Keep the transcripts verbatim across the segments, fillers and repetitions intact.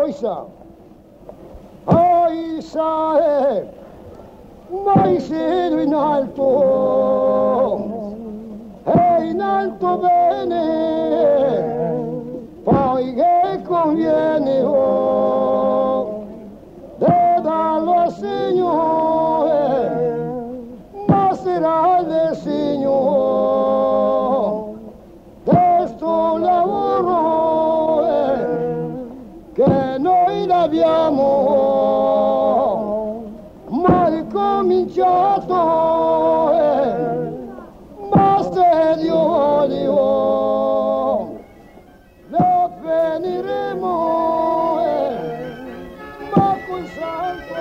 Oisa, Oisa, eh, mai siedo in alto, e in alto bene, poi che conviene, oh, de dallo Signore, ma sarà del Signore, questo lavoro eh, che noi l'abbiamo mai cominciato, eh, basta Dio, Dio, lo finiremo, eh, ma col santo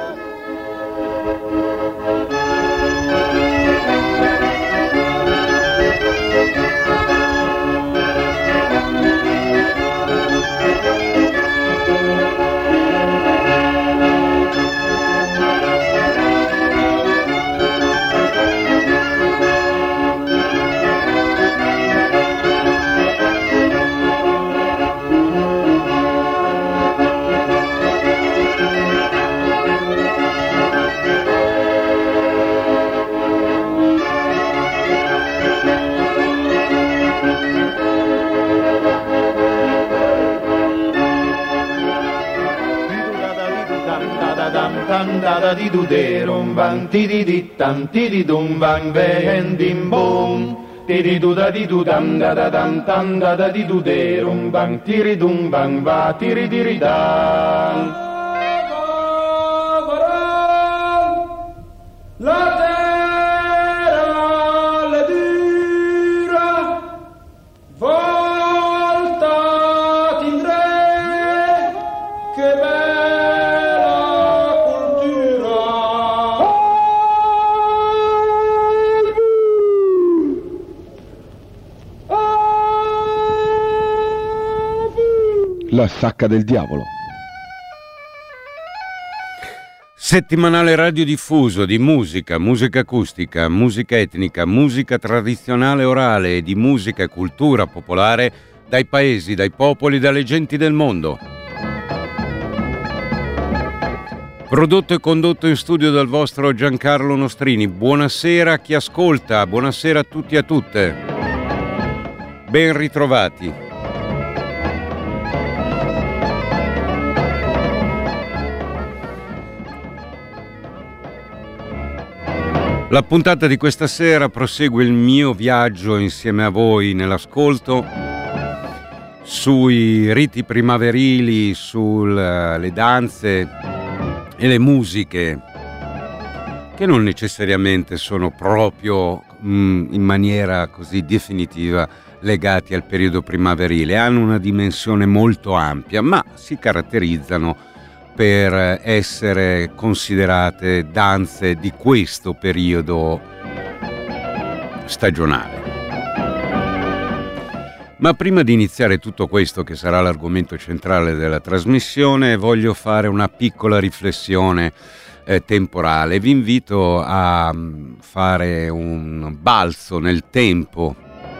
da da di du de rum bang ti di di tam ti di dum bang ven dim bum ti di du da di du dam da da dam tam da da di du de rum bang ti ri dum bang va ti ri di ri dam. La terra le dura volta tindre che La sacca del diavolo. Settimanale radiodiffuso di musica, musica acustica, musica etnica, musica tradizionale orale e di musica e cultura popolare dai paesi, dai popoli, dalle genti del mondo. Prodotto e condotto in studio dal vostro Giancarlo Nostrini. Buonasera a chi ascolta, buonasera a tutti e a tutte. Ben ritrovati. La puntata di questa sera prosegue il mio viaggio insieme a voi nell'ascolto sui riti primaverili, sulle danze e le musiche che non necessariamente sono proprio mh, in maniera così definitiva legati al periodo primaverile, hanno una dimensione molto ampia, ma si caratterizzano per essere considerate danze di questo periodo stagionale. Ma prima di iniziare tutto questo, che sarà l'argomento centrale della trasmissione, voglio fare una piccola riflessione eh, temporale. Vi invito a fare un balzo nel tempo.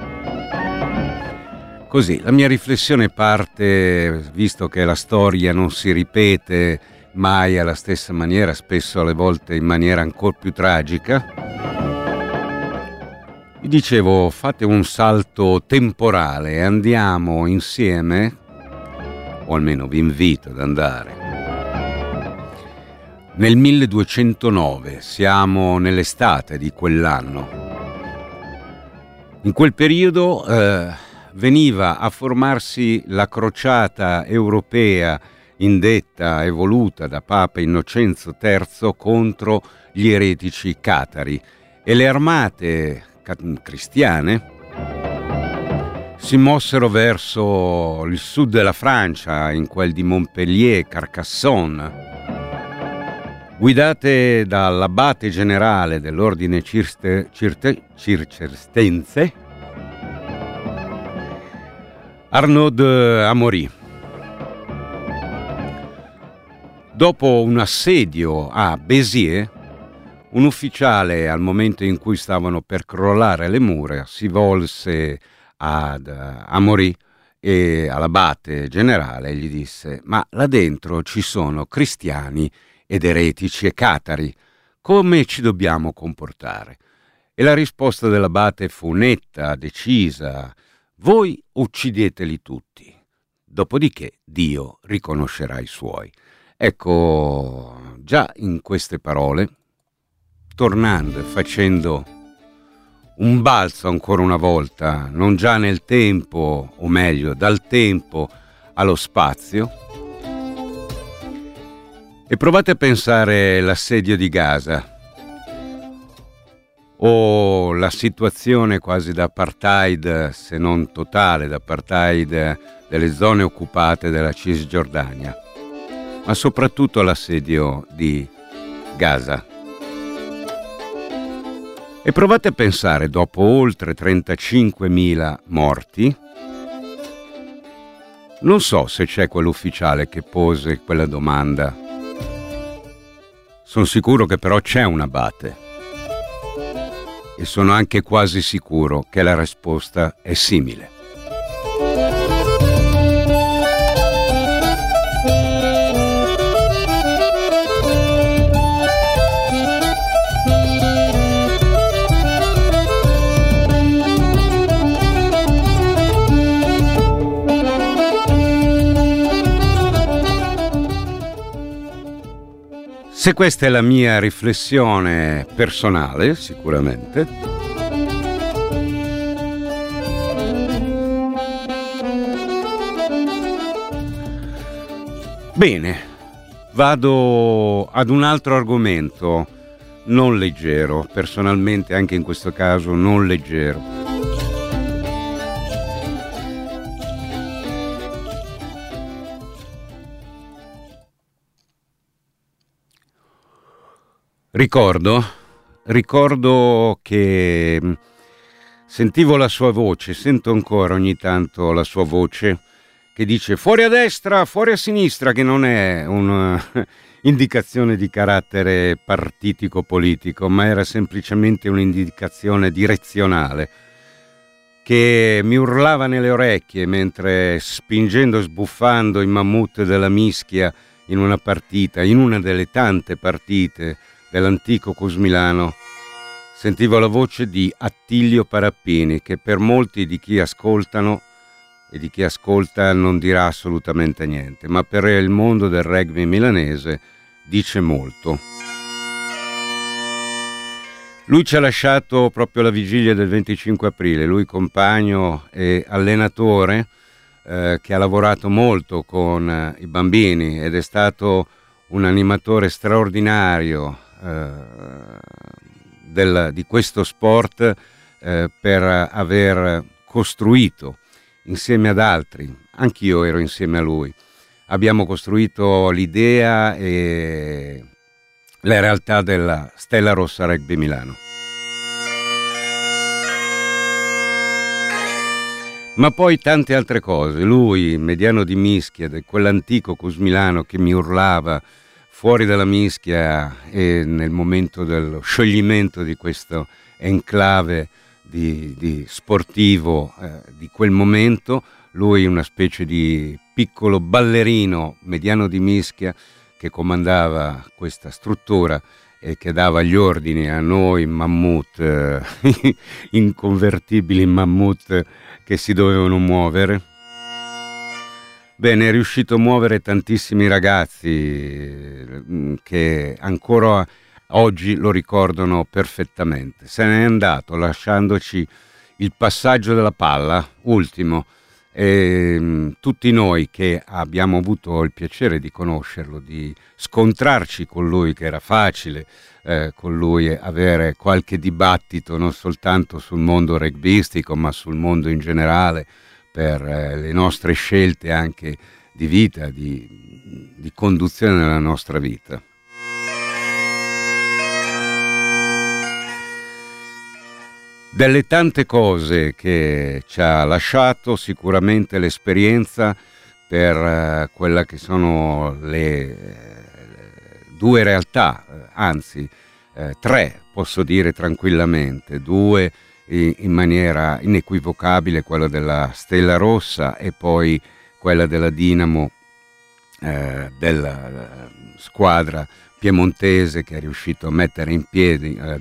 Così, la mia riflessione parte, visto che la storia non si ripete mai alla stessa maniera, spesso alle volte in maniera ancora più tragica, vi dicevo, fate un salto temporale e andiamo insieme, o almeno vi invito ad andare, nel milleduecentonove, siamo nell'estate di quell'anno. In quel periodo eh, veniva a formarsi la crociata europea indetta e voluta da Papa Innocenzo terzo contro gli eretici catari, e le armate cristiane si mossero verso il sud della Francia, in quel di Montpellier, Carcassonne, guidate dall'abate generale dell'ordine cirste, cirte, circestense Arnaud Amaury. Dopo un assedio a Béziers, un ufficiale, al momento in cui stavano per crollare le mura, si volse ad Amaury e all'abate generale gli disse: ma là dentro ci sono cristiani ed eretici e catari, come ci dobbiamo comportare? E la risposta dell'abate fu netta, decisa: voi uccideteli tutti, dopodiché Dio riconoscerà i suoi. Ecco, già in queste parole, tornando e facendo un balzo ancora una volta, non già nel tempo, o meglio, dal tempo allo spazio, e provate a pensare l'assedio di Gaza, o la situazione quasi d'apartheid, se non totale, d'apartheid delle zone occupate della Cisgiordania, ma soprattutto l'assedio di Gaza. E provate a pensare, dopo oltre trentacinquemila morti, non so se c'è quell'ufficiale che pose quella domanda, sono sicuro che però c'è un abate. E sono anche quasi sicuro che la risposta è simile. Se questa è la mia riflessione personale, sicuramente, bene, vado ad un altro argomento non leggero, personalmente anche in questo caso non leggero. Ricordo, ricordo che sentivo la sua voce, sento ancora ogni tanto la sua voce che dice fuori a destra, fuori a sinistra, che non è un'indicazione di carattere partitico-politico, ma era semplicemente un'indicazione direzionale che mi urlava nelle orecchie mentre, spingendo e sbuffando i mammut della mischia in una partita, in una delle tante partite dell'antico Cusmilano, sentivo la voce di Attilio Parappini, che per molti di chi ascoltano e di chi ascolta non dirà assolutamente niente, ma per il mondo del rugby milanese dice molto. Lui ci ha lasciato proprio alla vigilia del venticinque aprile, lui compagno e allenatore eh, che ha lavorato molto con eh, i bambini ed è stato un animatore straordinario Del, di questo sport eh, per aver costruito insieme ad altri, anch'io ero insieme a lui, abbiamo costruito l'idea e la realtà della Stella Rossa Rugby Milano. Ma poi tante altre cose, lui, mediano di mischia, di quell'antico Cusmilano che mi urlava fuori dalla mischia e nel momento dello scioglimento di questo enclave di, di sportivo eh, di quel momento, lui una specie di piccolo ballerino mediano di mischia che comandava questa struttura e che dava gli ordini a noi mammut, eh, inconvertibili mammut che si dovevano muovere. Bene, è riuscito a muovere tantissimi ragazzi che ancora oggi lo ricordano perfettamente. Se n'è andato lasciandoci il passaggio della palla, ultimo, e tutti noi che abbiamo avuto il piacere di conoscerlo, di scontrarci con lui, che era facile eh, con lui avere qualche dibattito non soltanto sul mondo rugbyistico ma sul mondo in generale, per eh, le nostre scelte anche di vita, di, di conduzione della nostra vita. Delle tante cose che ci ha lasciato, sicuramente l'esperienza per eh, quella che sono le eh, due realtà, eh, anzi eh, tre posso dire tranquillamente, due in maniera inequivocabile quella della Stella Rossa e poi quella della Dinamo, eh, della squadra piemontese che è riuscito a mettere in piedi eh,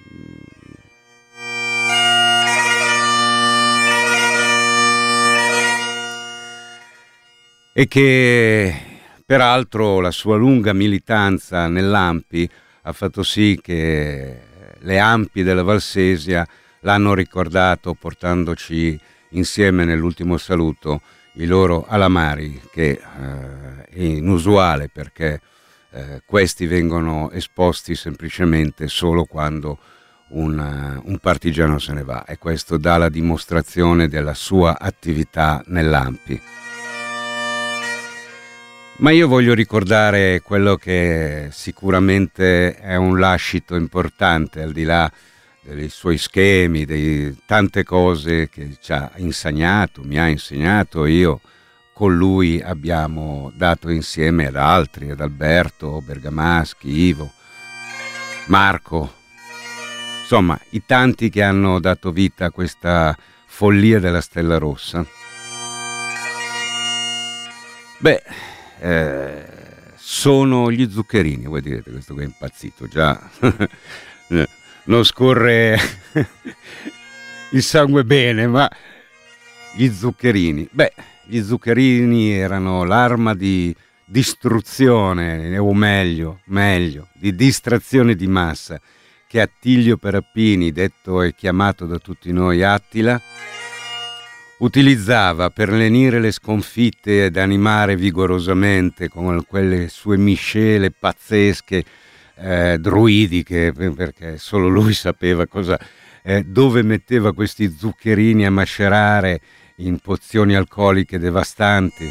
e che peraltro la sua lunga militanza nell'A M P I ha fatto sì che le A M P I della Valsesia l'hanno ricordato portandoci insieme nell'ultimo saluto i loro alamari, che eh, è inusuale perché eh, questi vengono esposti semplicemente solo quando un, uh, un partigiano se ne va, e questo dà la dimostrazione della sua attività nell'A M P I. Ma io voglio ricordare quello che sicuramente è un lascito importante, al di là dei suoi schemi, di tante cose che ci ha insegnato, mi ha insegnato. Io con lui abbiamo dato insieme ad altri, ad Alberto Bergamaschi, Ivo, Marco, insomma i tanti che hanno dato vita a questa follia della Stella Rossa. Beh, eh, sono gli zuccherini. Voi direte, questo che è impazzito, già non scorre il sangue bene, ma gli zuccherini, beh, gli zuccherini erano l'arma di distruzione, o meglio, meglio, di distrazione di massa, che Attilio Perappini, detto e chiamato da tutti noi Attila, utilizzava per lenire le sconfitte ed animare vigorosamente con quelle sue miscele pazzesche, eh, druidiche, perché solo lui sapeva cosa, eh, dove metteva questi zuccherini a macerare in pozioni alcoliche devastanti.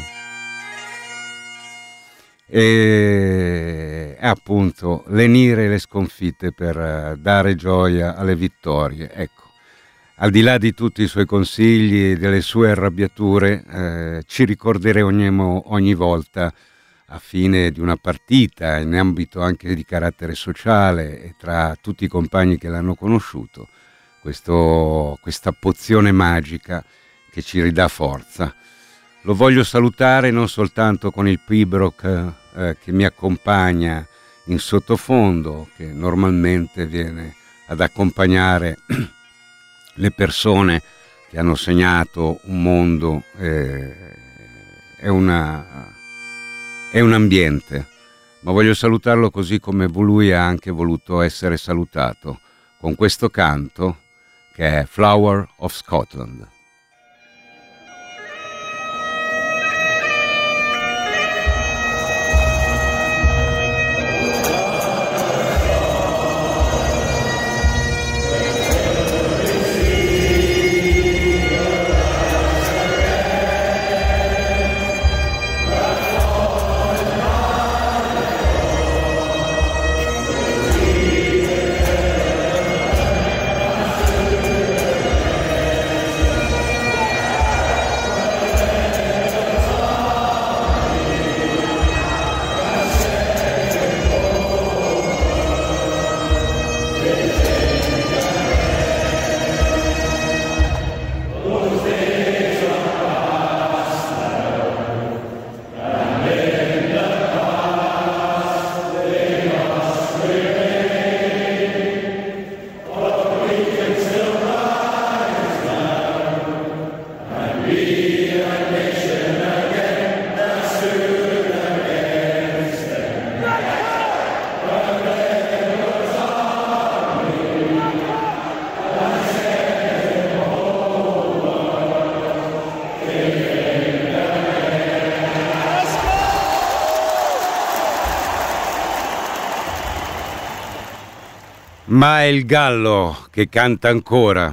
E appunto lenire le sconfitte per uh, dare gioia alle vittorie. Ecco, al di là di tutti i suoi consigli e delle sue arrabbiature, eh, ci ricorderemo ogni volta a fine di una partita, in ambito anche di carattere sociale e tra tutti i compagni che l'hanno conosciuto, questo, questa pozione magica che ci ridà forza. Lo voglio salutare non soltanto con il Pibroch eh, che mi accompagna in sottofondo, che normalmente viene ad accompagnare le persone che hanno segnato un mondo, eh, è, una, è un ambiente, ma voglio salutarlo così come lui ha anche voluto essere salutato, con questo canto che è Flower of Scotland. Ma è il gallo che canta ancora.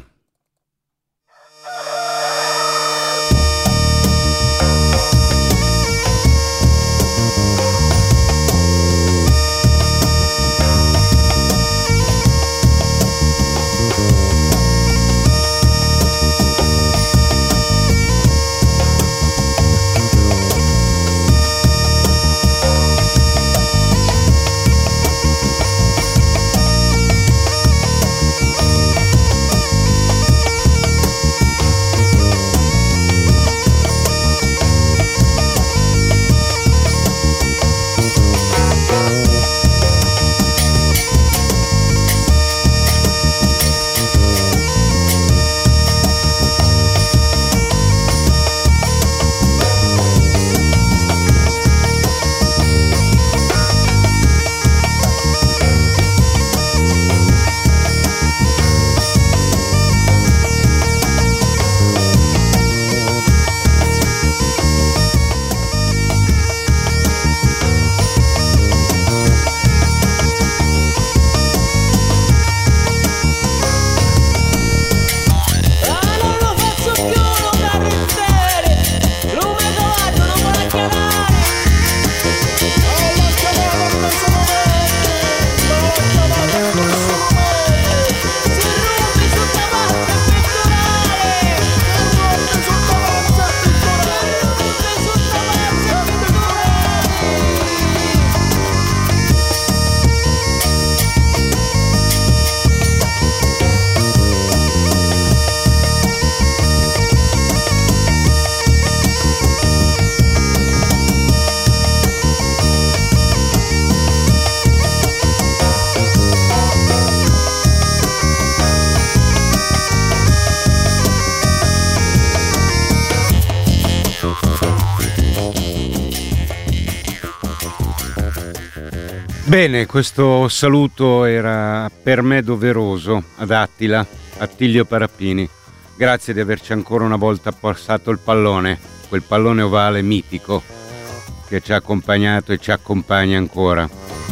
Bene, questo saluto era per me doveroso ad Attila, Attilio Parappini. Grazie di averci ancora una volta passato il pallone, quel pallone ovale mitico che ci ha accompagnato e ci accompagna ancora.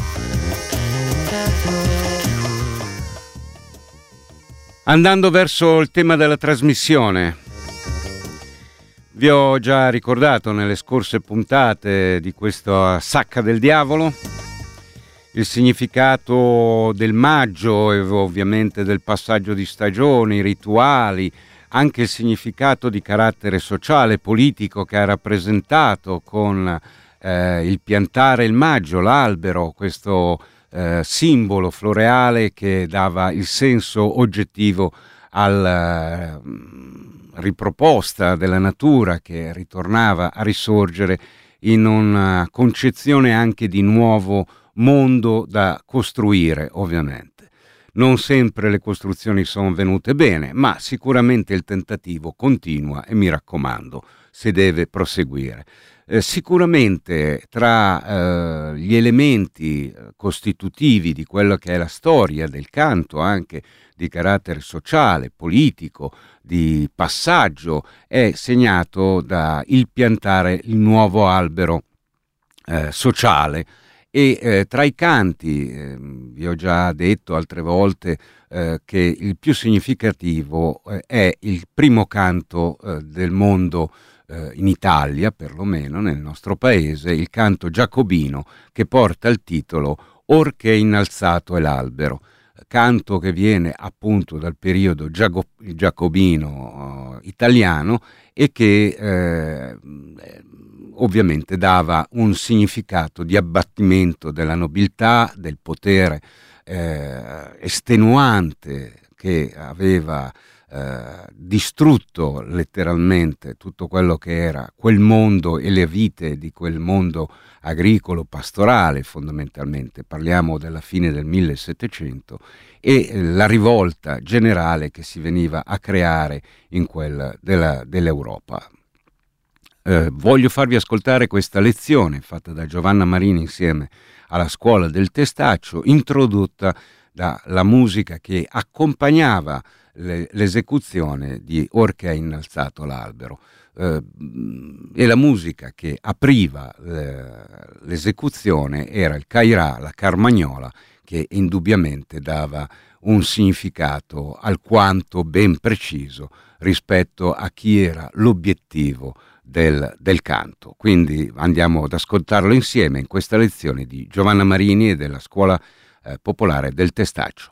Andando verso il tema della trasmissione, vi ho già ricordato nelle scorse puntate di questa Sacca del Diavolo il significato del maggio e ovviamente del passaggio di stagioni, i rituali, anche il significato di carattere sociale, politico che ha rappresentato con eh, il piantare il maggio, l'albero, questo eh, simbolo floreale che dava il senso oggettivo alla eh, riproposta della natura che ritornava a risorgere in una concezione anche di nuovo mondo da costruire, ovviamente. Non sempre le costruzioni sono venute bene, ma sicuramente il tentativo continua e mi raccomando, si deve proseguire. Eh, sicuramente tra eh, gli elementi costitutivi di quello che è la storia del canto, anche di carattere sociale, politico, di passaggio, è segnato da il piantare il nuovo albero eh, sociale. E eh, tra i canti, eh, vi ho già detto altre volte eh, che il più significativo eh, è il primo canto eh, del mondo eh, in Italia, perlomeno nel nostro paese, il canto giacobino che porta il titolo Or che innalzato è l'albero, canto che viene appunto dal periodo giaco- giacobino eh, italiano e che eh, ovviamente dava un significato di abbattimento della nobiltà, del potere eh, estenuante che aveva eh, distrutto letteralmente tutto quello che era quel mondo e le vite di quel mondo agricolo, pastorale fondamentalmente. Parliamo della fine del millesettecento e la rivolta generale che si veniva a creare in quella della, dell'Europa. Eh, voglio farvi ascoltare questa lezione fatta da Giovanna Marini insieme alla Scuola del Testaccio, introdotta dalla musica che accompagnava le, l'esecuzione di Or che ha innalzato l'albero. Eh, e la musica che apriva eh, l'esecuzione era il Cairà, la Carmagnola, che indubbiamente dava un significato alquanto ben preciso rispetto a chi era l'obiettivo Del, del canto. Quindi andiamo ad ascoltarlo insieme in questa lezione di Giovanna Marini e della Scuola eh, Popolare del Testaccio.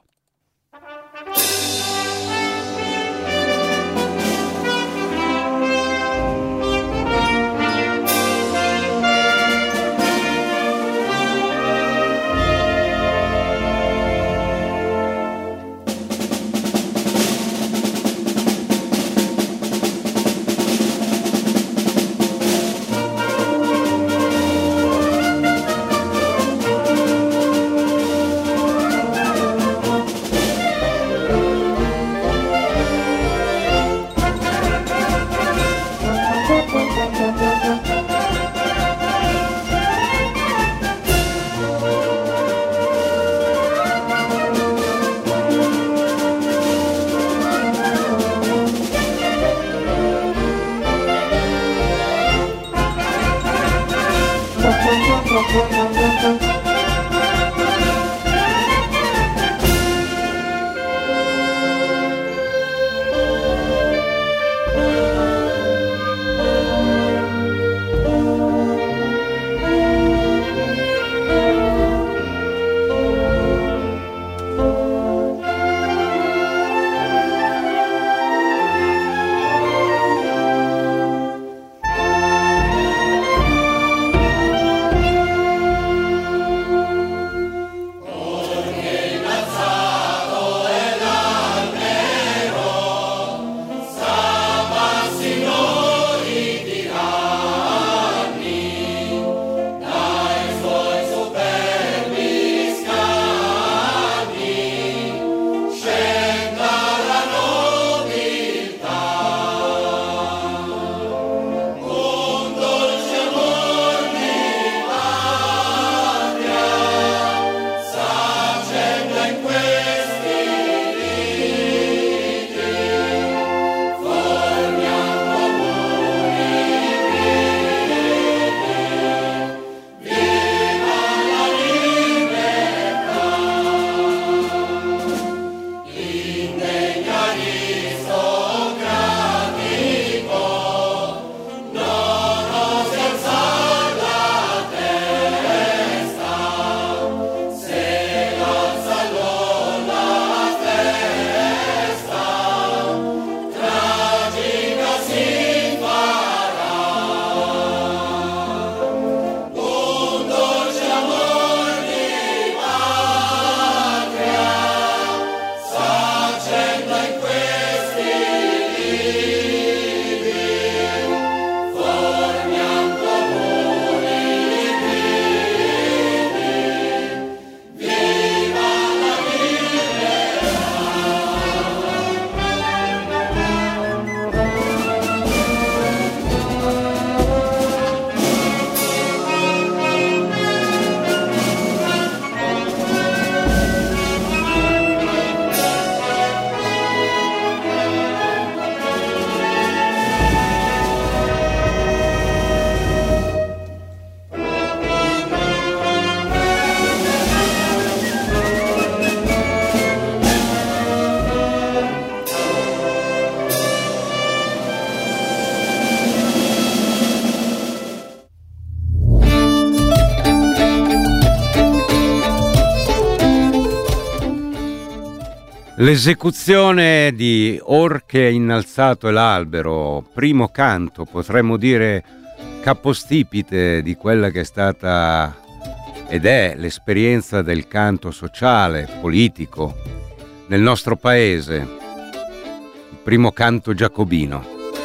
L'esecuzione di Or che è innalzato è l'albero, primo canto, potremmo dire capostipite di quella che è stata ed è l'esperienza del canto sociale, politico nel nostro paese, il primo canto giacobino.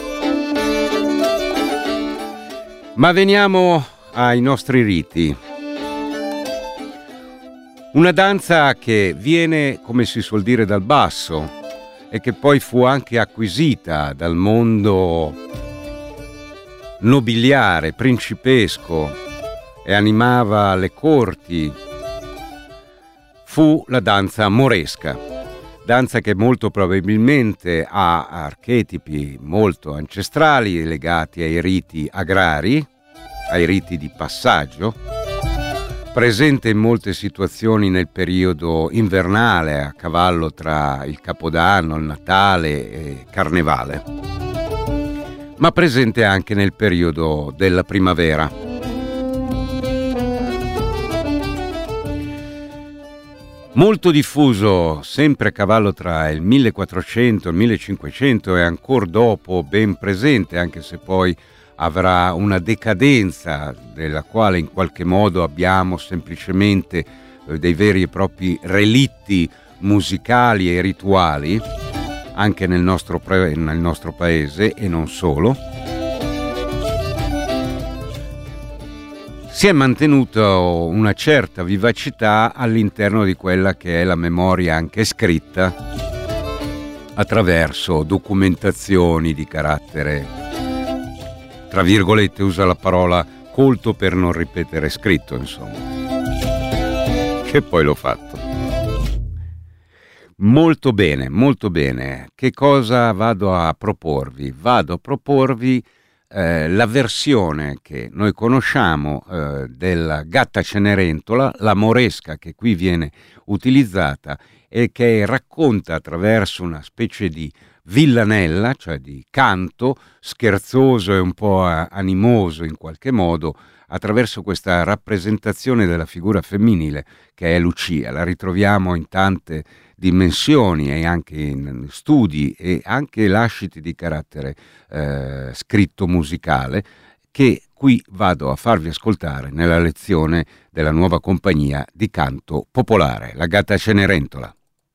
Ma veniamo ai nostri riti. Una danza che viene, come si suol dire, dal basso e che poi fu anche acquisita dal mondo nobiliare, principesco e animava le corti, fu la danza moresca. Danza che molto probabilmente ha archetipi molto ancestrali legati ai riti agrari, ai riti di passaggio, presente in molte situazioni nel periodo invernale, a cavallo tra il Capodanno, il Natale e Carnevale, ma presente anche nel periodo della primavera. Molto diffuso, sempre a cavallo tra il millequattrocento e il millecinquecento e ancora dopo ben presente, anche se poi avrà una decadenza della quale in qualche modo abbiamo semplicemente eh, dei veri e propri relitti musicali e rituali anche nel nostro, pre- nel nostro paese e non solo. Si è mantenuta una certa vivacità all'interno di quella che è la memoria anche scritta attraverso documentazioni di carattere, tra virgolette, usa la parola colto per non ripetere scritto, insomma, che poi l'ho fatto. Molto bene, molto bene. Che cosa vado a proporvi? Vado a proporvi eh, la versione che noi conosciamo eh, della Gatta Cenerentola, la moresca che qui viene utilizzata e che racconta attraverso una specie di villanella, cioè di canto scherzoso e un po' animoso in qualche modo, attraverso questa rappresentazione della figura femminile che è Lucia. La ritroviamo in tante dimensioni e anche in studi e anche lasciti di carattere eh, scritto musicale, che qui vado a farvi ascoltare nella lezione della nuova compagnia di canto popolare, la Gatta Cenerentola.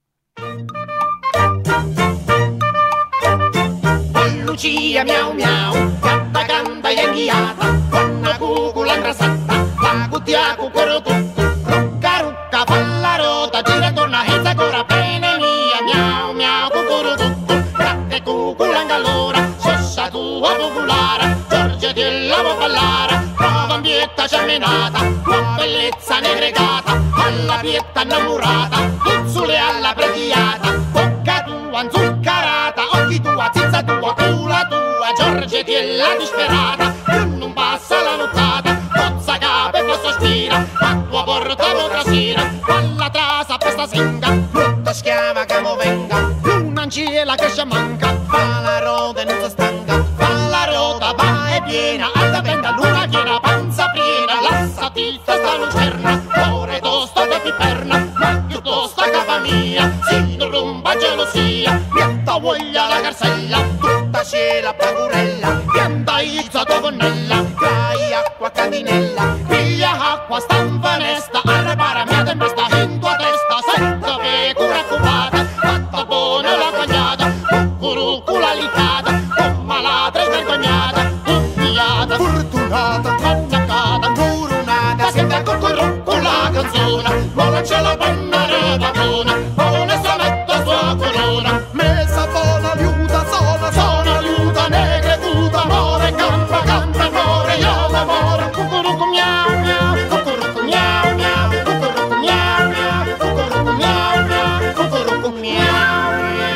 Lucia miau miau, gatta canta e inghiata, donna cucula ingrassata, la cutia cucoro tutto, rucca rucca fa la rota, gira torna e ancora bene mia, miau miau cucoro tutto, gatta cucula ingallora, sossa tua popolare, Giorgia ti la può ballare, prova in pietta cerminata, con bellezza negregata, alla pietta innamorata, puzzule alla prediata, bocca tua inzuccarata, occhi tua, zizza tua, culo tua, Giorgia ti è la disperata, non passa la nottata, cozza capo e sospira, a tua porta trasira, alla trasa pesta singa, brutta schiava che mo venga, un'ancella che ci manca, fa la rota e non si stanca, fa la rota, va e piena, alta venda, luna piena, panza piena, la sativa sta lucerna, cuore tosto che piperna, ma piuttosto capa mia, si rompa gelosia, mietta voglia la garzella, tutta scela pagurella, pianta izza tovonnella, cai acqua cantinella, piglia acqua stampa nesta, arrepara mia tempesta in tua testa, senza pecora occupata, fatta buona la cognata, cucurucula licata, con malata svergognata, umiliata, fortunata, attaccata, coronata, senta cucurucula canzona, vola c'è la panna padrona, buona sa metta sua corona, messa buona liuta, sona, sona liuta, negra tuta, more, campa, campa, more, io amore, cucurucu miau miau, cucurucu miau miau, cucurucu miau miau, cucurucu miau miau, cucurucu miau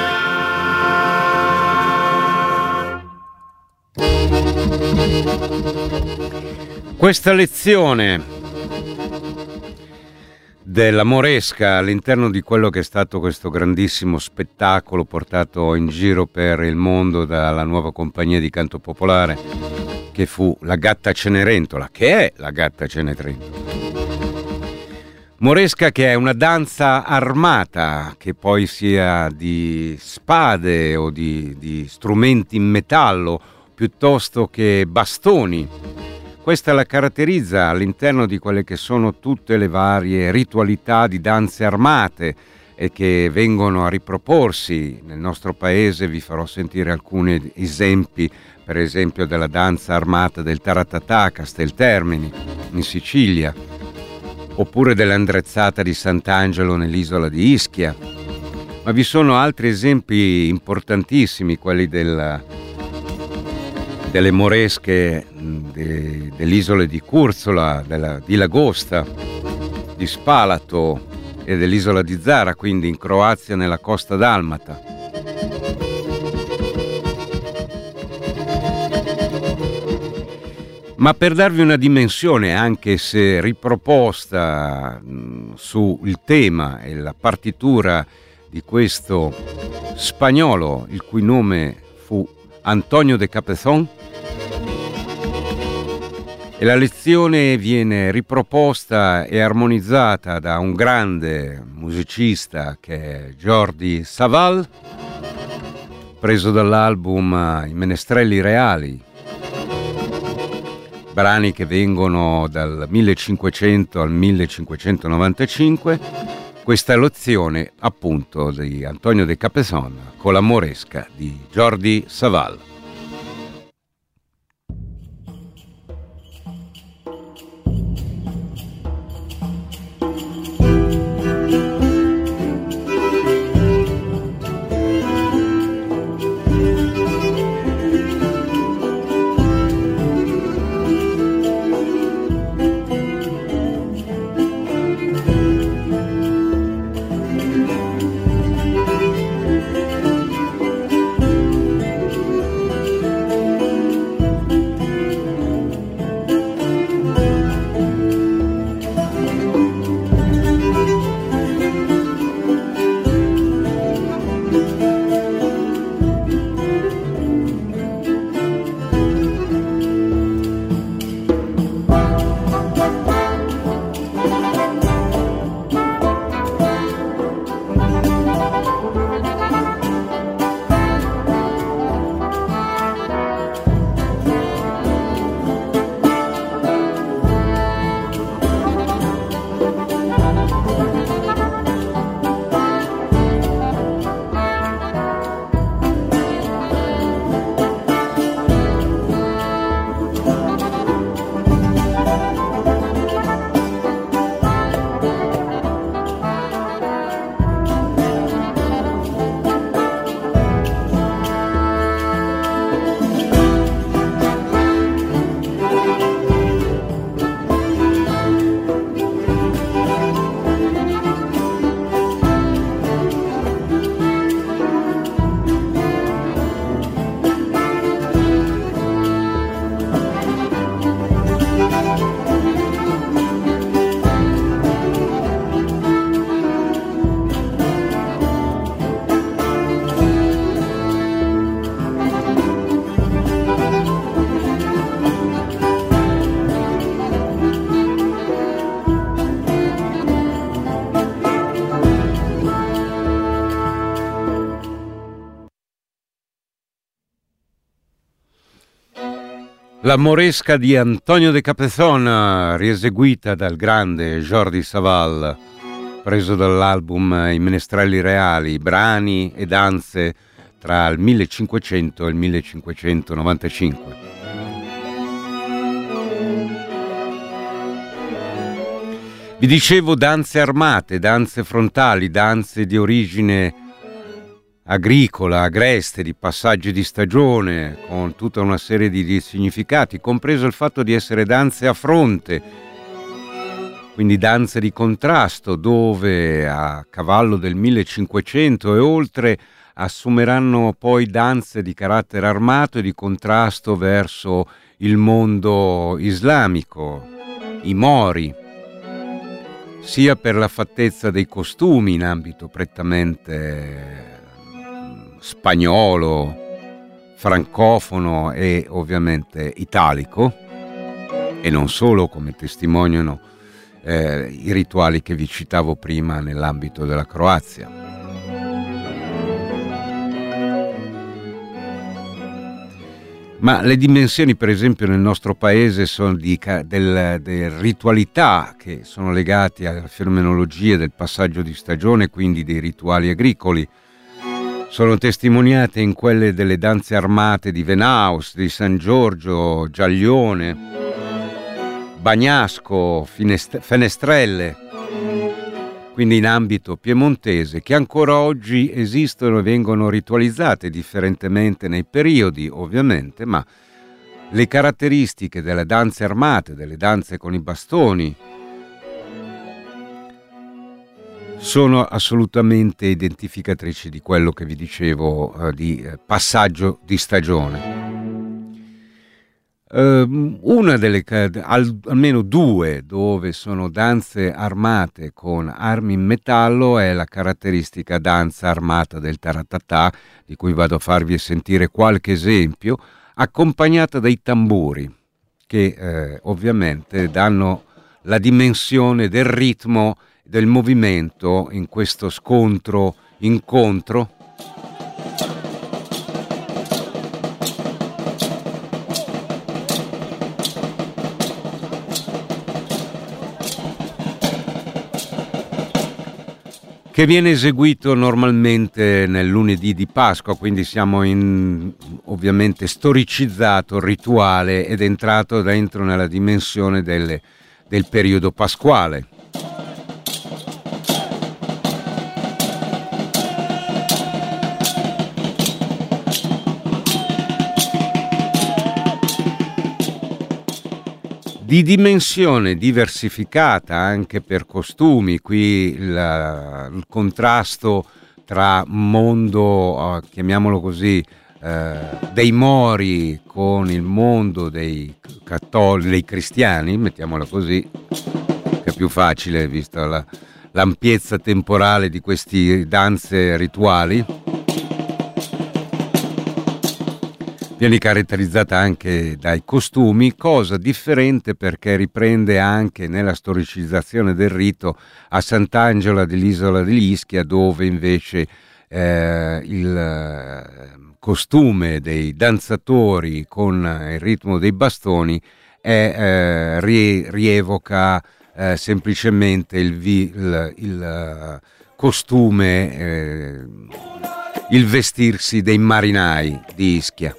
miau. Questa lezione della moresca all'interno di quello che è stato questo grandissimo spettacolo portato in giro per il mondo dalla nuova compagnia di canto popolare che fu la Gatta Cenerentola, che è la Gatta Cenerentola. Moresca, che è una danza armata, che poi sia di spade o di, di strumenti in metallo piuttosto che bastoni. Questa la caratterizza all'interno di quelle che sono tutte le varie ritualità di danze armate e che vengono a riproporsi nel nostro paese. Vi farò sentire alcuni esempi, per esempio della danza armata del Taratatà a Casteltermini in Sicilia, oppure dell'Andrezzata di Sant'Angelo nell'isola di Ischia. Ma vi sono altri esempi importantissimi, quelli del, delle moresche de, dell'isola di Curzola, della, di Lagosta, di Spalato e dell'isola di Zara, quindi in Croazia nella costa dalmata. Ma per darvi una dimensione, anche se riproposta mh, sul tema e la partitura di questo spagnolo, il cui nome fu Antonio de Capezón, e la lezione viene riproposta e armonizzata da un grande musicista che è Jordi Savall, preso dall'album I Menestrelli Reali, brani che vengono dal millecinquecento al millecinquecentonovantacinque. Questa lezione appunto di Antonio de Capezón con la moresca di Jordi Savall. La moresca di Antonio de Capezón, rieseguita dal grande Jordi Savall, preso dall'album I Menestrelli Reali, brani e danze tra il millecinquecento e il millecinquecentonovantacinque. Vi dicevo danze armate, danze frontali, danze di origine agricola, agreste, di passaggi di stagione, con tutta una serie di, di significati, compreso il fatto di essere danze a fronte, quindi danze di contrasto, dove a cavallo del millecinquecento e oltre assumeranno poi danze di carattere armato e di contrasto verso il mondo islamico, i Mori, sia per la fattezza dei costumi in ambito prettamente spagnolo, francofono e ovviamente italico, e non solo, come testimoniano eh, i rituali che vi citavo prima nell'ambito della Croazia. Ma le dimensioni, per esempio, nel nostro paese sono di del, del ritualità, che sono legati alla fenomenologia del passaggio di stagione, quindi dei rituali agricoli. Sono testimoniate in quelle delle danze armate di Venaus, di San Giorgio, Giaglione, Bagnasco, Finest- Fenestrelle, quindi in ambito piemontese, che ancora oggi esistono e vengono ritualizzate differentemente nei periodi, ovviamente, ma le caratteristiche delle danze armate, delle danze con i bastoni, sono assolutamente identificatrici di quello che vi dicevo eh, di eh, passaggio di stagione. Uh, una delle, al, almeno due dove sono danze armate con armi in metallo è la caratteristica danza armata del taratatà, di cui vado a farvi sentire qualche esempio, accompagnata dai tamburi, che eh, ovviamente danno la dimensione del ritmo, del movimento in questo scontro, incontro. Che viene eseguito normalmente nel lunedì di Pasqua, quindi siamo in ovviamente storicizzato, rituale ed entrato dentro nella dimensione delle, del periodo pasquale. Di dimensione diversificata anche per costumi, qui il, il contrasto tra mondo, chiamiamolo così, eh, dei Mori con il mondo dei cattolici, dei cristiani, mettiamola così, che è più facile vista la, l'ampiezza temporale di queste danze rituali. Viene caratterizzata anche dai costumi, cosa differente perché riprende anche nella storicizzazione del rito a Sant'Angela dell'isola di Ischia, dove invece eh, il costume dei danzatori con il ritmo dei bastoni è, eh, rie- rievoca eh, semplicemente il, vi- il, il costume, eh, il vestirsi dei marinai di Ischia.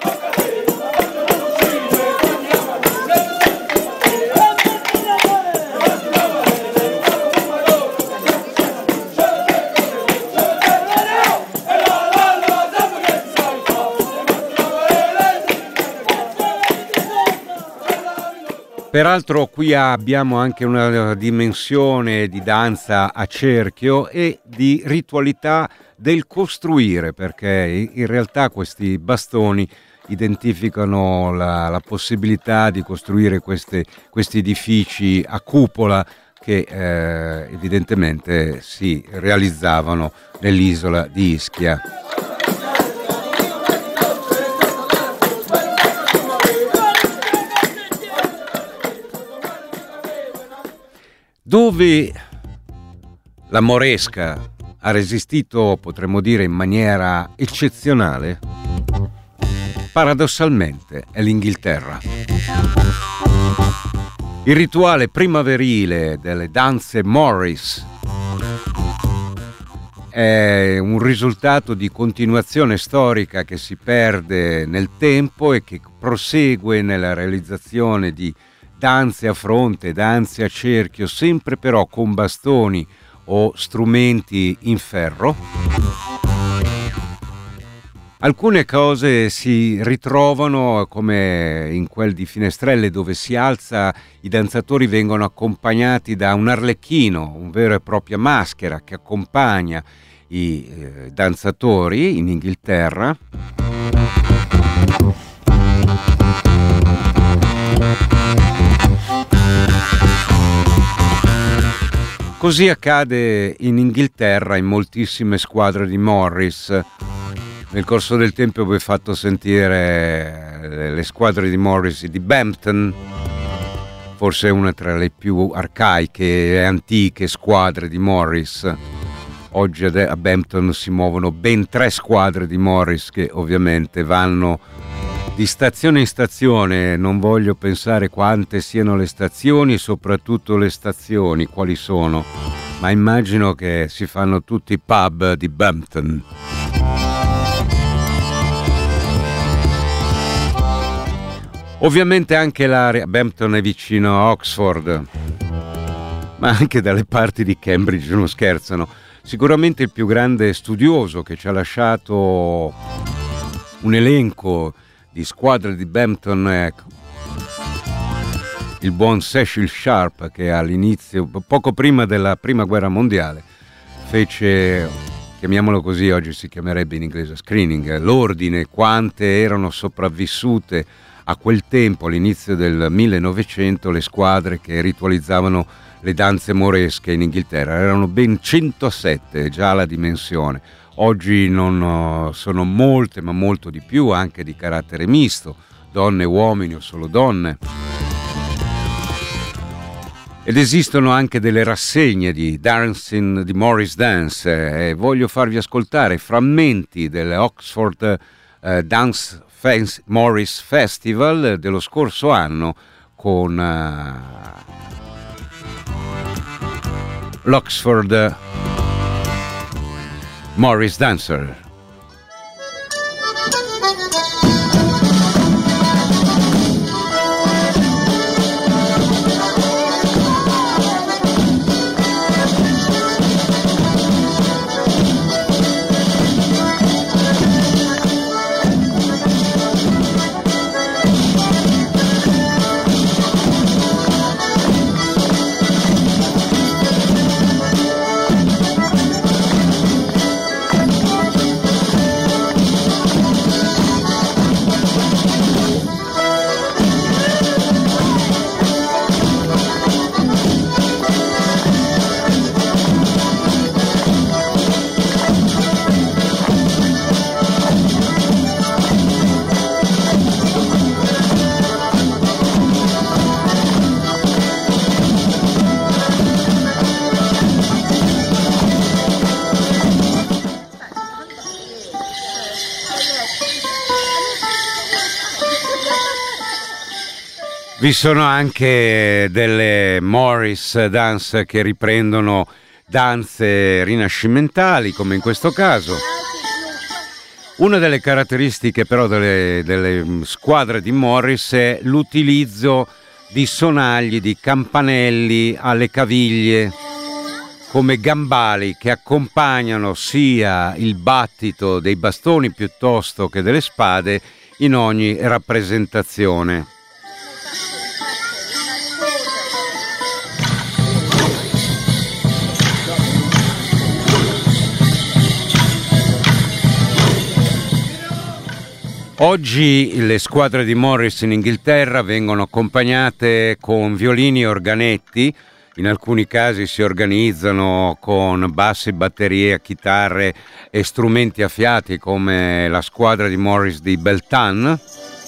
Peraltro qui abbiamo anche una dimensione di danza a cerchio e di ritualità del costruire, perché in realtà questi bastoni identificano la, la possibilità di costruire queste, questi edifici a cupola che eh, evidentemente si realizzavano nell'isola di Ischia. Dove la Moresca ha resistito, potremmo dire, in maniera eccezionale, paradossalmente è l'Inghilterra. Il rituale primaverile delle danze Morris è un risultato di continuazione storica che si perde nel tempo e che prosegue nella realizzazione di danze a fronte, danze a cerchio, sempre però con bastoni o strumenti in ferro. Alcune cose si ritrovano come in quel di Finestrelle, dove si alza, i danzatori vengono accompagnati da un arlecchino, un vero e propria maschera che accompagna i eh, danzatori in Inghilterra. Così accade in Inghilterra in moltissime squadre di Morris. Nel corso del tempo vi ho fatto sentire le squadre di Morris di Bampton, forse una tra le più arcaiche e antiche squadre di Morris. Oggi a Bampton si muovono ben tre squadre di Morris che ovviamente vanno di stazione in stazione. Non voglio pensare quante siano le stazioni e soprattutto le stazioni, quali sono, ma immagino che si fanno tutti i pub di Bampton. Ovviamente anche l'area, Bampton è vicino a Oxford, ma anche dalle parti di Cambridge non scherzano. Sicuramente il più grande studioso che ci ha lasciato un elenco di squadre di Bampton è il buon Cecil Sharp, che all'inizio, poco prima della prima guerra mondiale, fece, chiamiamolo così, oggi si chiamerebbe in inglese screening, l'ordine quante erano sopravvissute a quel tempo, all'inizio del millenovecento, le squadre che ritualizzavano le danze moresche in Inghilterra. Erano ben centosette, già la dimensione. Oggi non sono molte, ma molto di più, anche di carattere misto, donne, uomini o solo donne. Ed esistono anche delle rassegne di dancing, di Morris Dance, e voglio farvi ascoltare frammenti delle Oxford eh, Dance Fans- Morris Festival dello scorso anno con uh, l'Oxford Morris Dancer. Vi sono anche delle Morris Dance che riprendono danze rinascimentali, come in questo caso. Una delle caratteristiche però delle, delle squadre di Morris è l'utilizzo di sonagli, di campanelli alle caviglie, come gambali che accompagnano sia il battito dei bastoni piuttosto che delle spade in ogni rappresentazione. Oggi le squadre di Morris in Inghilterra vengono accompagnate con violini e organetti, in alcuni casi si organizzano con bassi, batterie, chitarre e strumenti a fiati come la squadra di Morris di Beltan,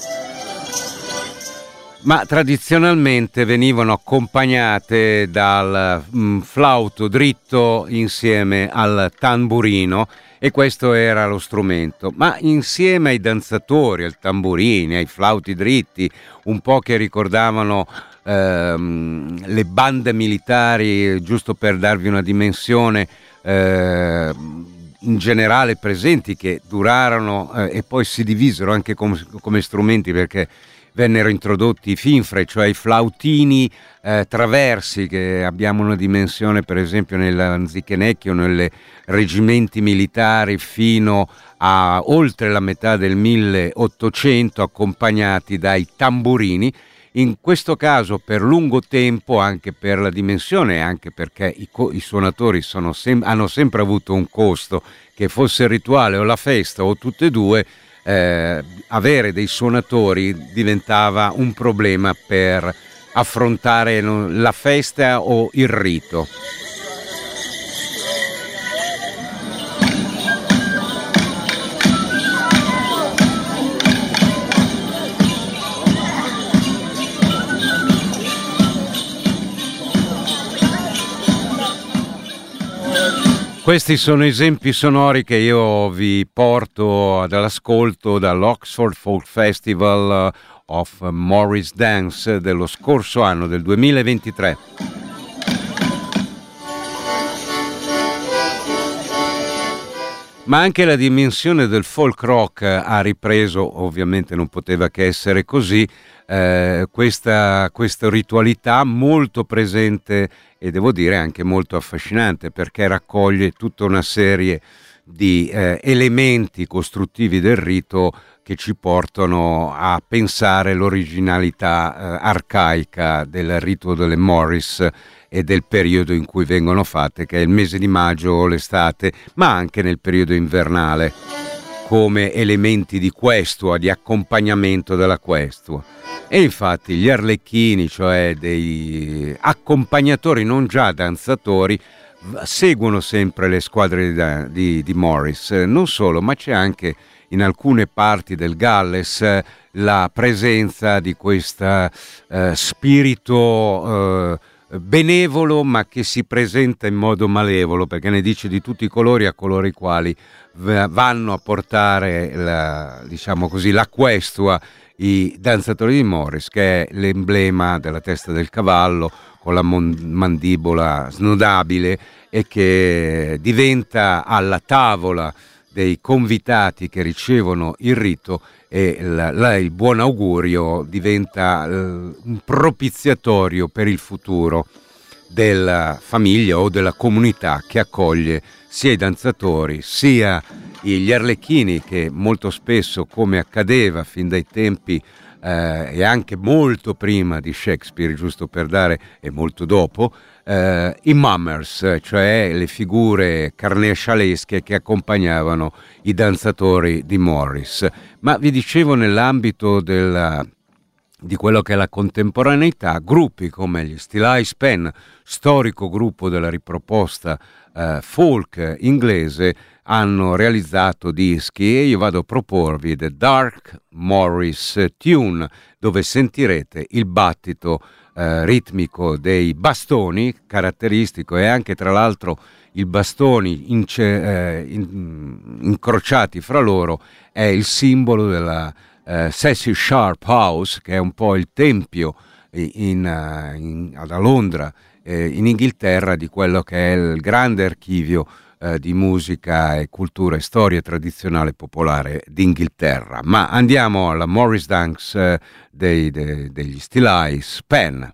ma tradizionalmente venivano accompagnate dal mh, flauto dritto insieme al tamburino, e questo era lo strumento. Ma insieme ai danzatori, ai tamburini, ai flauti dritti, un po' che ricordavano ehm, le bande militari, giusto per darvi una dimensione eh, in generale presenti, che durarono eh, e poi si divisero anche come, come strumenti, perché vennero introdotti i finfre, cioè i flautini eh, traversi, che abbiamo una dimensione per esempio nell'Anzichenecchio, nelle reggimenti militari fino a oltre la metà del milleottocento, accompagnati dai tamburini. In questo caso per lungo tempo, anche per la dimensione e anche perché i, co- i suonatori sono sem- hanno sempre avuto un costo, che fosse il rituale o la festa o tutte e due, Eh, avere dei suonatori diventava un problema per affrontare la festa o il rito. Questi sono esempi sonori che io vi porto dall'ascolto dall'Oxford Folk Festival of Morris Dance dello scorso anno, del duemilaventitré. Ma anche la dimensione del folk rock ha ripreso, ovviamente non poteva che essere così, eh, questa, questa ritualità molto presente e devo dire anche molto affascinante, perché raccoglie tutta una serie di eh, elementi costruttivi del rito che ci portano a pensare l'originalità eh, arcaica del rito delle Morris e del periodo in cui vengono fatte, che è il mese di maggio o l'estate, ma anche nel periodo invernale, come elementi di questua, di accompagnamento della questua. E infatti gli arlecchini, cioè dei accompagnatori, non già danzatori, seguono sempre le squadre di, di, di Morris. Non solo, ma c'è anche in alcune parti del Galles la presenza di questo eh, spirito eh, benevolo, ma che si presenta in modo malevolo, perché ne dice di tutti i colori a coloro i quali vanno a portare la, diciamo così, la questua, i danzatori di Morris, che è l'emblema della testa del cavallo con la mon- mandibola snodabile e che diventa alla tavola dei convitati che ricevono il rito, e la, la, il buon augurio diventa uh, un propiziatorio per il futuro della famiglia o della comunità che accoglie sia i danzatori sia gli arlecchini, che molto spesso, come accadeva fin dai tempi eh, e anche molto prima di Shakespeare, giusto per dare, e molto dopo, eh, i mummers, cioè le figure carnescialesche che accompagnavano i danzatori di Morris. Ma vi dicevo, nell'ambito della, di quello che è la contemporaneità, gruppi come gli Still Ice Pen, storico gruppo della riproposta eh, folk inglese, hanno realizzato dischi, e io vado a proporvi The Dark Morris Tune, dove sentirete il battito eh, ritmico dei bastoni, caratteristico, e anche tra l'altro i bastoni ince, eh, in, incrociati fra loro è il simbolo della eh, Cecil Sharp House, che è un po' il tempio in, in, ad Londra, eh, in Inghilterra, di quello che è il grande archivio eh, di musica e cultura e storia tradizionale popolare d'Inghilterra. Ma andiamo alla Morris Dance eh, dei, dei, degli Still Ice Pen.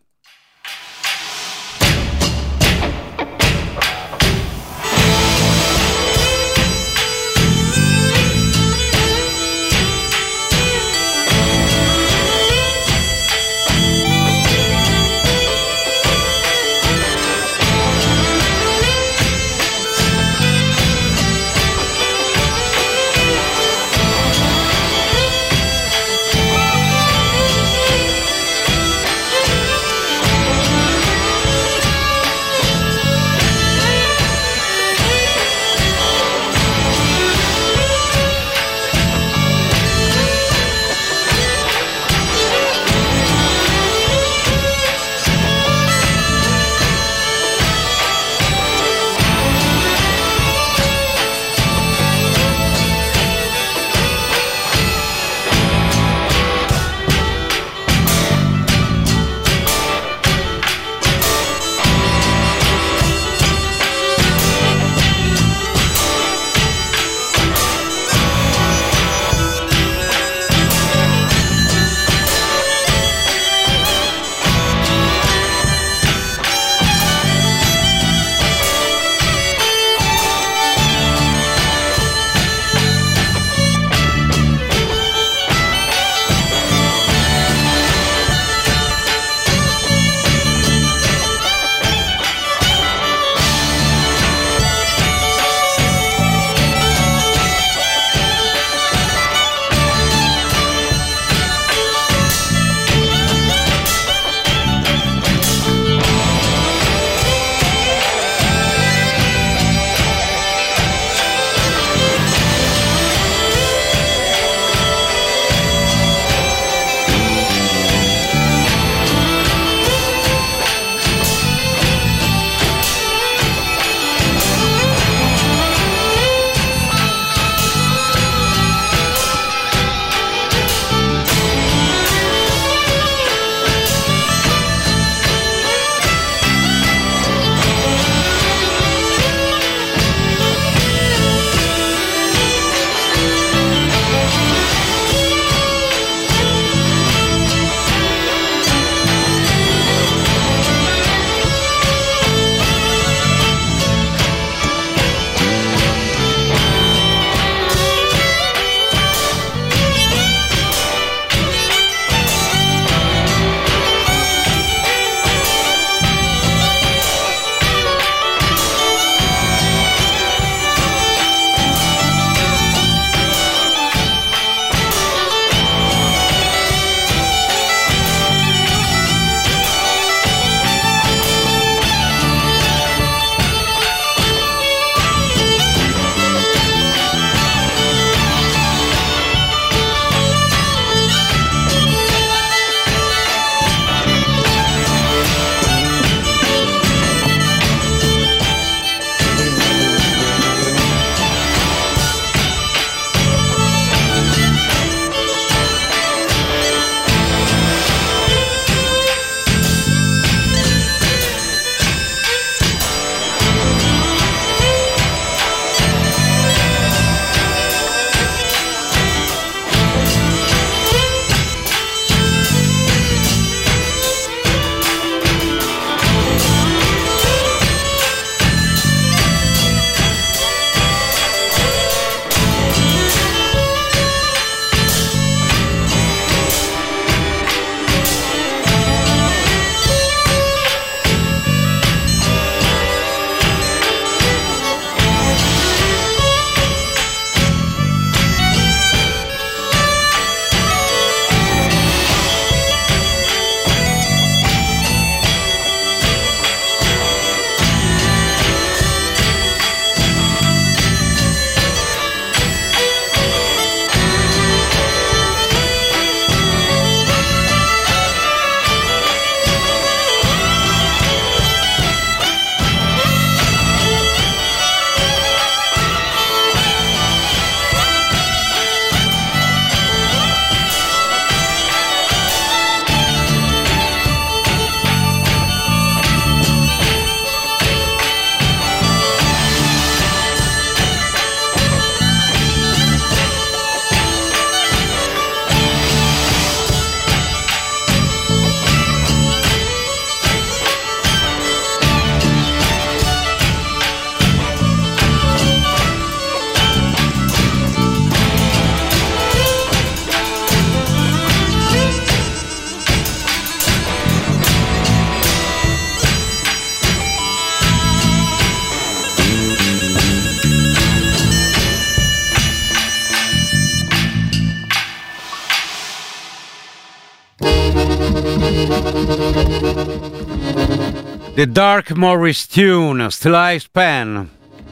The Dark Morris Tune, Still I Span.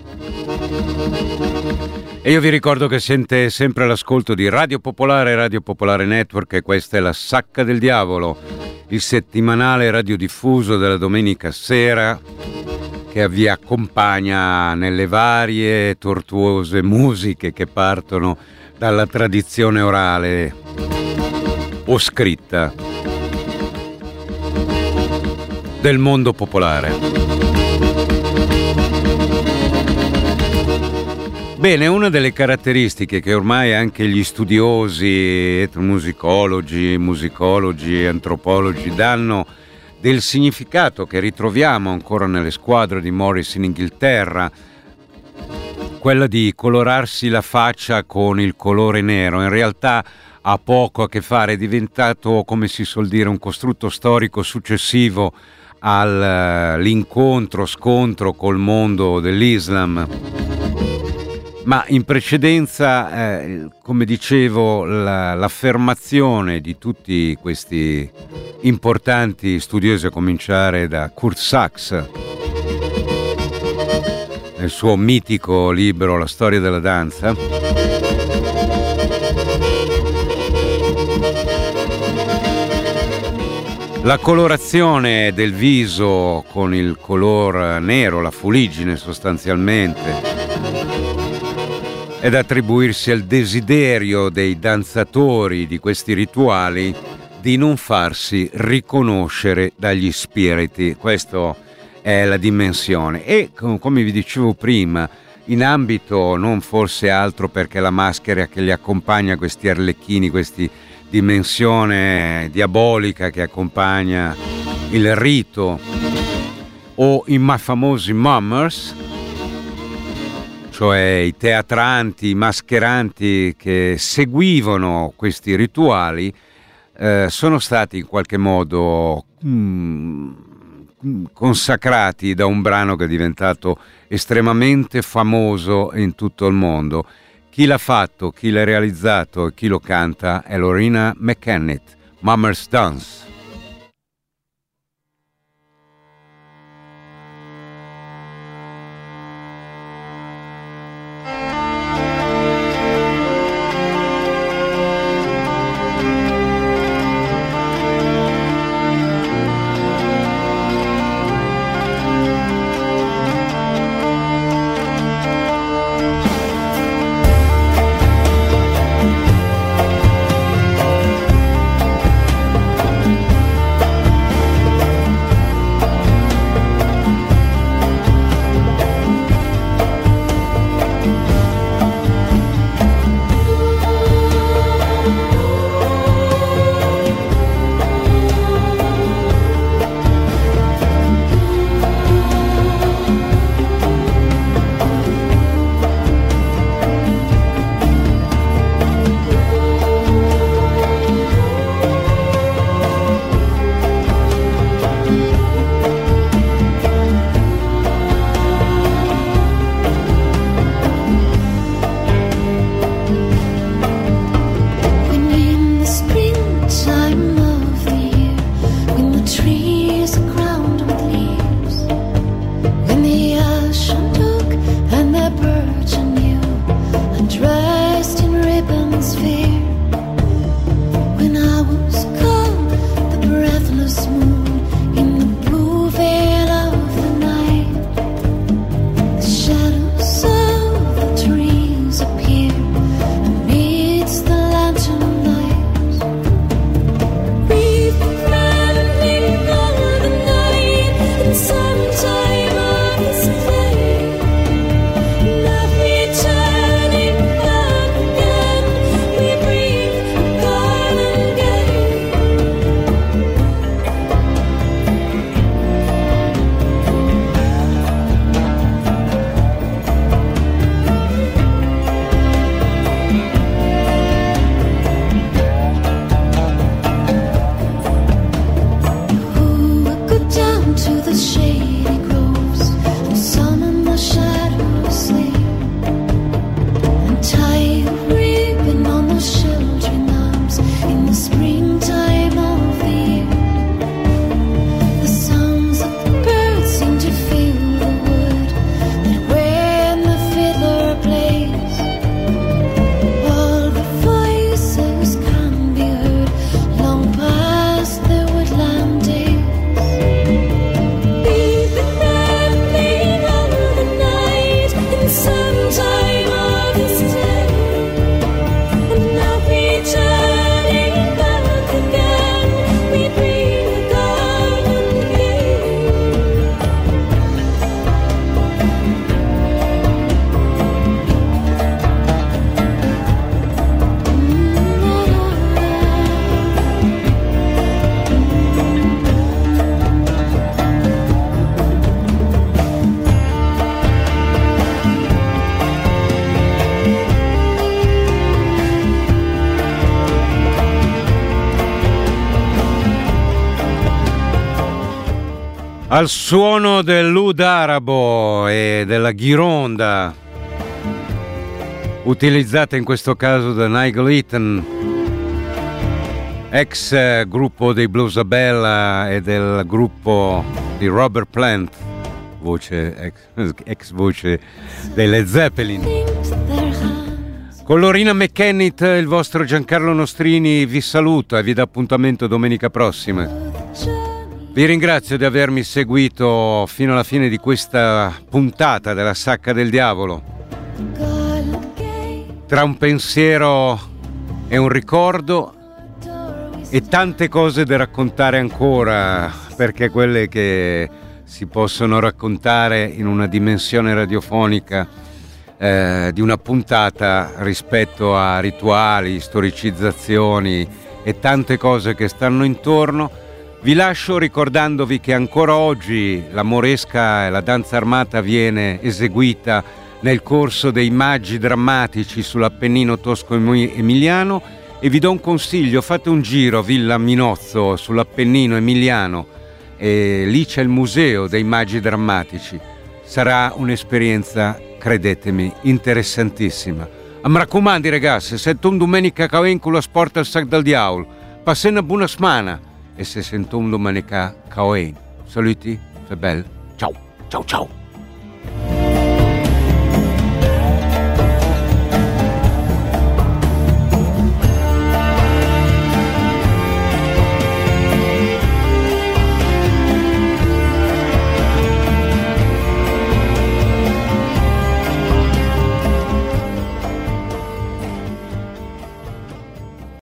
E io vi ricordo che siete sempre all'ascolto di Radio Popolare e Radio Popolare Network, e questa è La Sacca del Diavolo, il settimanale radiodiffuso della domenica sera che vi accompagna nelle varie tortuose musiche che partono dalla tradizione orale o scritta del mondo popolare. Bene, una delle caratteristiche che ormai anche gli studiosi, etnomusicologi, musicologi, antropologi danno del significato che ritroviamo ancora nelle squadre di Morris in Inghilterra, quella di colorarsi la faccia con il colore nero, in realtà ha poco a che fare, è diventato, come si suol dire, un costrutto storico successivo all'incontro, scontro col mondo dell'Islam. Ma in precedenza, eh, come dicevo, la, l'affermazione di tutti questi importanti studiosi, a cominciare da Kurt Sachs, nel suo mitico libro La storia della danza, la colorazione del viso con il color nero, la fuliggine sostanzialmente, è da attribuirsi al desiderio dei danzatori di questi rituali di non farsi riconoscere dagli spiriti. Questa è la dimensione. E come vi dicevo prima, in ambito non forse altro perché la maschera che li accompagna, questi arlecchini, questa dimensione diabolica che accompagna il rito, o i ma famosi mummers, cioè i teatranti, i mascheranti che seguivano questi rituali, eh, sono stati in qualche modo mm, consacrati da un brano che è diventato estremamente famoso in tutto il mondo. Chi l'ha fatto, chi l'ha realizzato e chi lo canta è Loreena McKennitt, Mummers Dance. Al suono dell'ud arabo e della ghironda, utilizzata in questo caso da Nigel Eaton, ex gruppo dei Bluesabella e del gruppo di Robert Plant, voce, ex, ex voce dei Led Zeppelin. Con Lorina McKennitt, il vostro Giancarlo Nostrini vi saluta e vi dà appuntamento domenica prossima. Vi ringrazio di avermi seguito fino alla fine di questa puntata della Sacca del Diavolo. Tra un pensiero e un ricordo e tante cose da raccontare ancora, perché quelle che si possono raccontare in una dimensione radiofonica eh, di una puntata rispetto a rituali, storicizzazioni e tante cose che stanno intorno. Vi lascio ricordandovi che ancora oggi la moresca e la danza armata viene eseguita nel corso dei Maggi drammatici sull'Appennino tosco-emiliano, e vi do un consiglio: fate un giro a Villa Minozzo sull'Appennino emiliano, e lì c'è il museo dei Maggi drammatici. Sarà un'esperienza, credetemi, interessantissima. A mi raccomandi ragazzi, se tu domenica caoin con la sport al sac del diavolo, passate una buona settimana, e se sentum domenica caoin. Saluti, fe bel. Ciao, ciao, ciao.